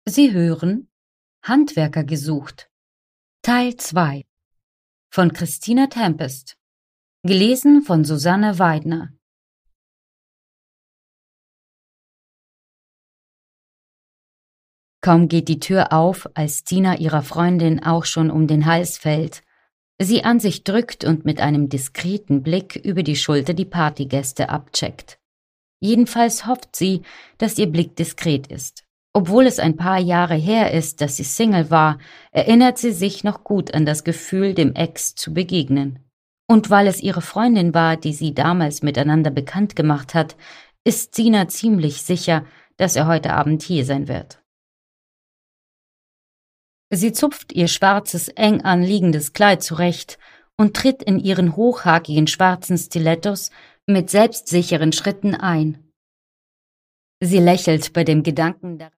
Sie hören Handwerker gesucht, Teil 2 von Christina Tempest, gelesen von Susanne Weidner. Kaum geht die Tür auf, als Tina ihrer Freundin auch schon um den Hals fällt, sie an sich drückt und mit einem diskreten Blick über die Schulter die Partygäste abcheckt. Jedenfalls hofft sie, dass ihr Blick diskret ist. Obwohl es ein paar Jahre her ist, dass sie Single war, erinnert sie sich noch gut an das Gefühl, dem Ex zu begegnen. Und weil es ihre Freundin war, die sie damals miteinander bekannt gemacht hat, ist Tina ziemlich sicher, dass er heute Abend hier sein wird. Sie zupft ihr schwarzes, eng anliegendes Kleid zurecht und tritt in ihren hochhakigen schwarzen Stilettos mit selbstsicheren Schritten ein. Sie lächelt bei dem Gedanken daran,